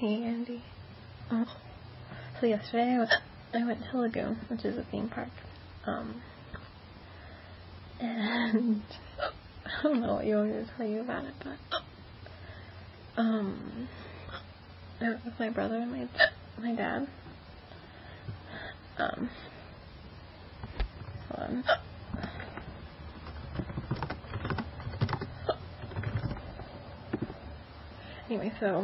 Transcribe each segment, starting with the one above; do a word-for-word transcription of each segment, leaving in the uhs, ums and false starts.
Hey Andy. Um, so yesterday I, was, I went to Lagoon, which is a theme park. Um, and I don't know what you want me to tell you about it, but um, I went with my brother and my my dad. Um, hold on. Anyway, so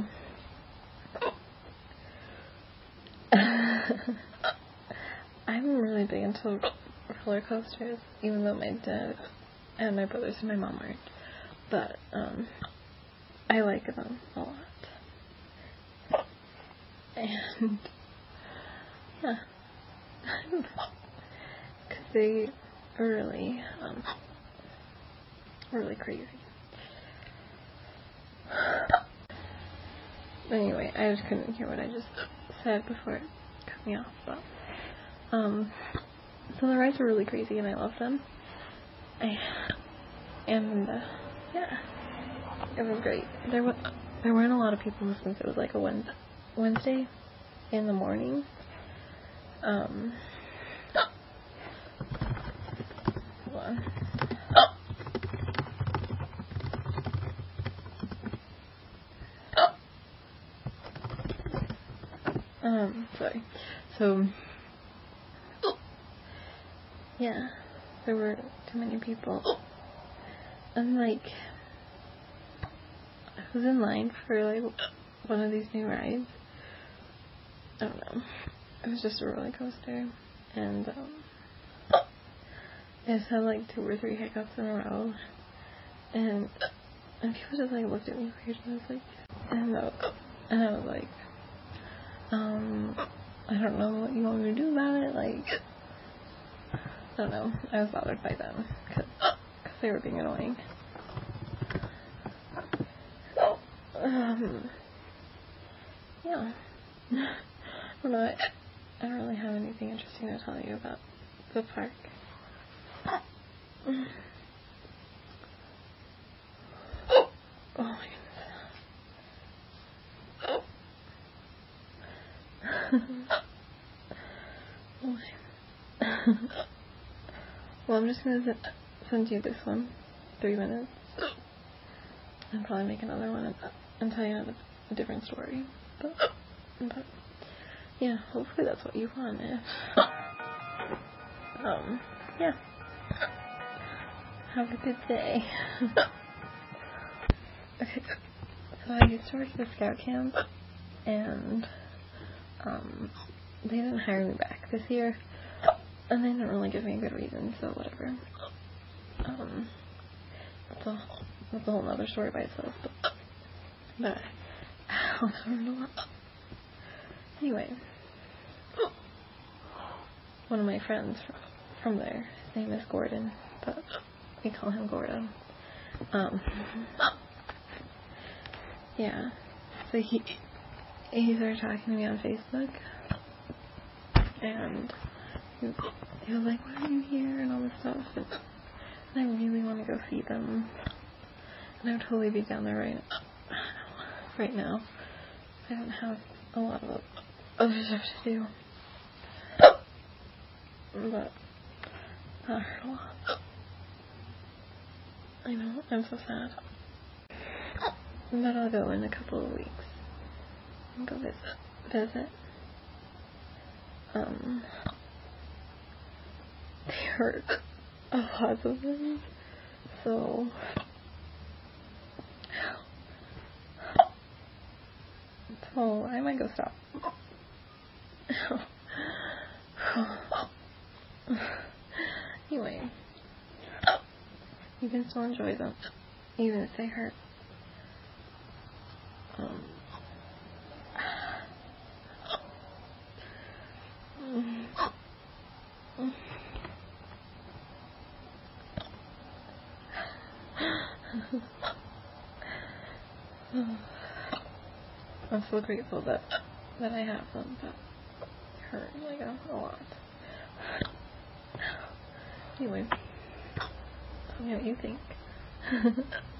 I'm really big into roller coasters, even though my dad and my brothers and my mom aren't. But um, I like them a lot. And yeah, because they are really, um, really crazy. Anyway, I just couldn't hear what I just said before it cut me off. But um, so the rides were really crazy, and I love them. I, and uh, yeah, it was great. There was there weren't a lot of people since it was like a Wednesday, Wednesday in the morning. Um, hold on. Um, sorry. So, yeah, there were too many people. And, like, I was in line for, like, one of these new rides. I don't know. It was just a roller coaster. And, um, it had, like, two or three hiccups in a row. And, and people just, like, looked at me weird. And I was like, and, uh, and I was like, um, I don't know what you want me to do about it. Like, I don't know. I was bothered by them because they were being annoying. Um, yeah. I don't know. I, I don't really have anything interesting to tell you about the park. Oh my goodness. Well, I'm just gonna send you this one. Three minutes. And probably make another one and, and tell you a different story. But, but, yeah, hopefully that's what you wanted. Um, yeah. Have a good day. Okay, so I used to work at a scout camp, and, um, they didn't hire me back this year, and they didn't really give me a good reason, so whatever. Um, that's a, that's a whole other story by itself, but, but I also learned a lot. Anyway, one of my friends from there, his name is Gordon, but we call him Gordon. Um, yeah, so he, he started talking to me on Facebook, and he, he was like, why are you here, and all this stuff, and I really want to go see them, and I would totally be down there right, right now. I don't have a lot of other stuff to do, but that hurt a lot. I know, I'm so sad. But I'll go in a couple of weeks and go visit. visit. Um, they hurt a lot of them, so so I might go stop. Anyway, you can still enjoy them, even if they hurt. Um, I'm so grateful that that I have them, but they hurt like a, a lot. Anyway, tell me what you think.